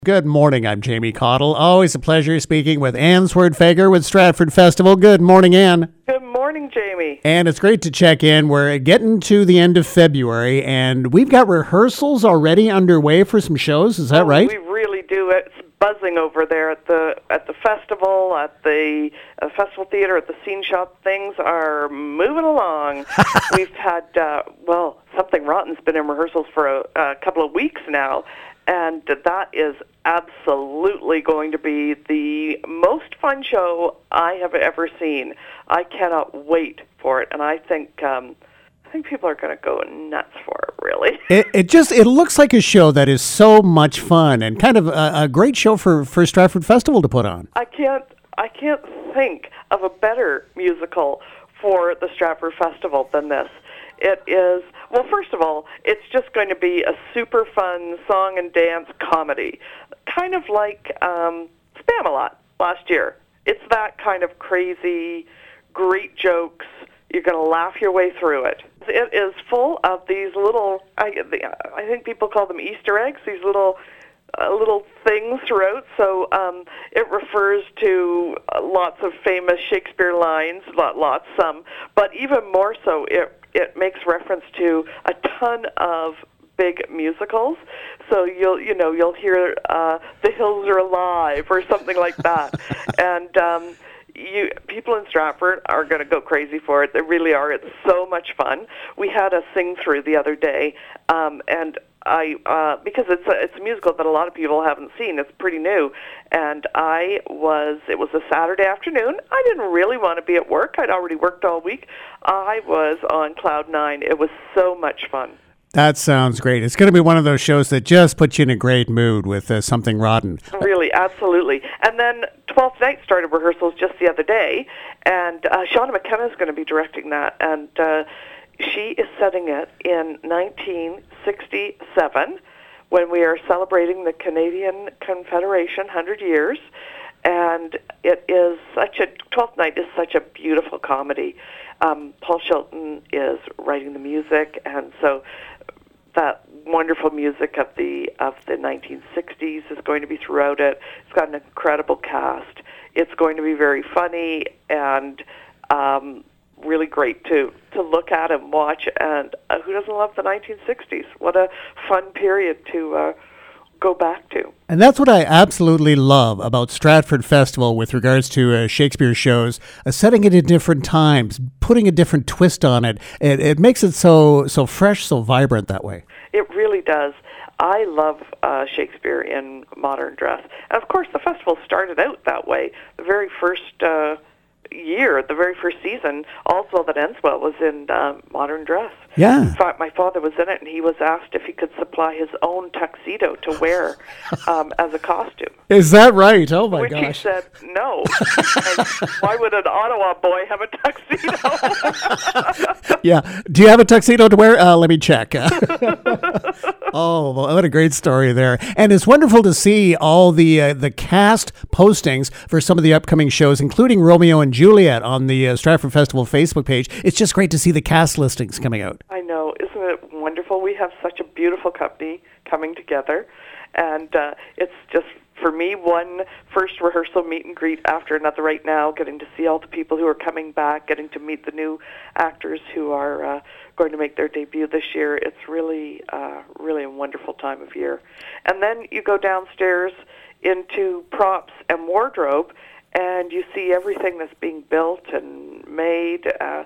Good morning, I'm Jamie Cottle. Always a pleasure speaking with Ann Swerdfager with Stratford Festival. Good morning, Ann. Good morning, Jamie. And it's great to check in. We're getting to the end of February, and we've got rehearsals already underway for some shows. Is that right? We really do. It's buzzing over there at the festival, at the Festival Theatre, at the Scene Shop. Things are moving along. We've had, Something Rotten's been in rehearsals for a couple of weeks now. And that is absolutely going to be the most fun show I have ever seen. I cannot wait for it, and I think people are going to go nuts for it. Really, it looks like a show that is so much fun and kind of a great show for Stratford Festival to put on. I can't think of a better musical for the Stratford Festival than this. It is, well, first of all, it's just going to be a super fun song and dance comedy, kind of like Spamalot last year. It's that kind of crazy, great jokes. You're going to laugh your way through it. It is full of these little, I think people call them Easter eggs, these little things throughout. So it refers to lots of famous Shakespeare lines, some, but even more so, it makes reference to a ton of big musicals. So you'll hear The Hills Are Alive or something like that. And people in Stratford are going to go crazy for it. They really are. It's so much fun. We had a sing through the other day, and because it's a musical that a lot of people haven't seen. It's pretty new, and it was a Saturday afternoon. I didn't really want to be at work. I'd already worked all week. I was on cloud nine. It was so much fun. That sounds great. It's going to be one of those shows that just puts you in a great mood with Something Rotten. Really, absolutely. And then 12th Night started rehearsals just the other day, and Shauna McKenna is going to be directing that, and she is setting it in 1967 when we are celebrating the Canadian Confederation 100 years. And it is 12th Night is such a beautiful comedy. Paul Shilton is writing the music, and so that wonderful music of the 1960s is going to be throughout it. It's got an incredible cast. It's going to be very funny and really great to look at and watch. And who doesn't love the 1960s? What a fun period to go back to. And that's what I absolutely love about Stratford Festival with regards to Shakespeare shows, setting it in different times, putting a different twist on it. It makes it so fresh, so vibrant that way. It really does. I love Shakespeare in modern dress. And of course, the festival started out that way. The very first year, the very first season, Allswell That Ends Well was in modern dress. Yeah. In fact, my father was in it, and he was asked if he could supply his own tuxedo to wear as a costume. Is that right? Oh, my gosh. Which he said, no. And why would an Ottawa boy have a tuxedo? Yeah. Do you have a tuxedo to wear? Let me check. Oh, well, what a great story there. And it's wonderful to see all the cast postings for some of the upcoming shows, including Romeo and Juliet on the Stratford Festival Facebook page. It's just great to see the cast listings coming out. I know. Isn't it wonderful? We have such a beautiful company coming together. And it's just, for me, one first rehearsal meet and greet after another right now, getting to see all the people who are coming back, getting to meet the new actors who are going to make their debut this year. It's really a wonderful time of year. And then you go downstairs into props and wardrobe, and you see everything that's being built and made,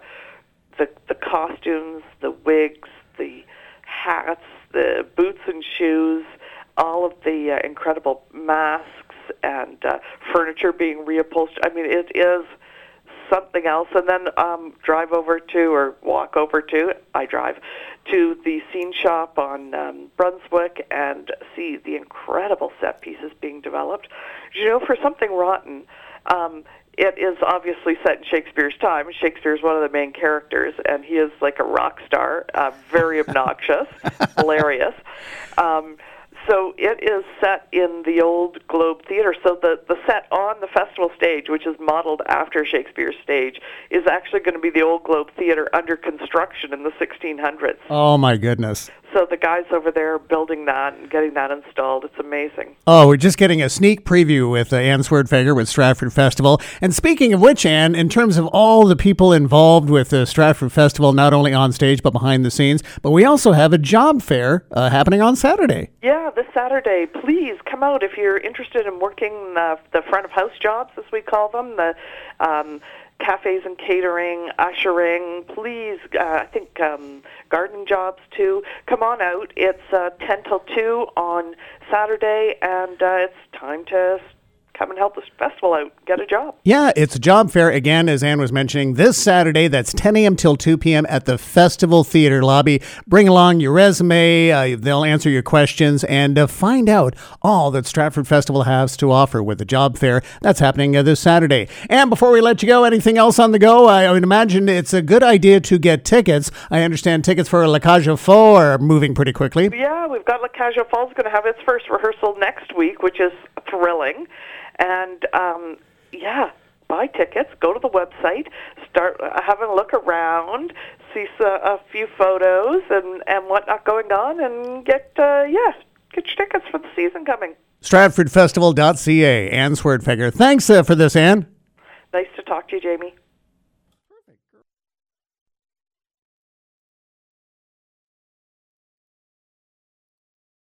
the costumes, the wigs, the hats, the boots and shoes, all of the incredible masks and furniture being reupholstered. I mean, it is something else. And then I drive to the Scene Shop on Brunswick and see the incredible set pieces being developed. You know, for Something Rotten, it is obviously set in Shakespeare's time. Shakespeare's one of the main characters, and he is like a rock star, very obnoxious, hilarious. So it is set in the old Globe Theatre. So the set on the festival stage, which is modeled after Shakespeare's stage, is actually going to be the old Globe Theatre under construction in the 1600s. Oh, my goodness. So the guys over there are building that and getting that installed. It's amazing. Oh, we're just getting a sneak preview with Ann Swerdfager with Stratford Festival. And speaking of which, Ann, in terms of all the people involved with the Stratford Festival, not only on stage but behind the scenes, but we also have a job fair happening on Saturday. Yeah, this Saturday. Please come out if you're interested in working the front of house jobs, as we call them, the cafes and catering, ushering, please, I think gardening jobs too. Come on out. It's 10 till 2 on Saturday, and it's time to come and help this festival out, get a job. Yeah, it's a job fair, again, as Ann was mentioning, this Saturday. That's 10 a.m. till 2 p.m. at the Festival Theater lobby. Bring along your resume. They'll answer your questions and find out all that Stratford Festival has to offer with the job fair. That's happening this Saturday. And before we let you go, anything else on the go? I would imagine it's a good idea to get tickets. I understand tickets for La Cage aux Folles are moving pretty quickly. Yeah, we've got La Cage aux Folles going to have its first rehearsal next week, which is thrilling. And, buy tickets, go to the website, start having a look around, see a few photos and whatnot going on, and get your tickets for the season coming. StratfordFestival.ca. Ann Swerdfager. Thanks for this, Ann. Nice to talk to you, Jamie.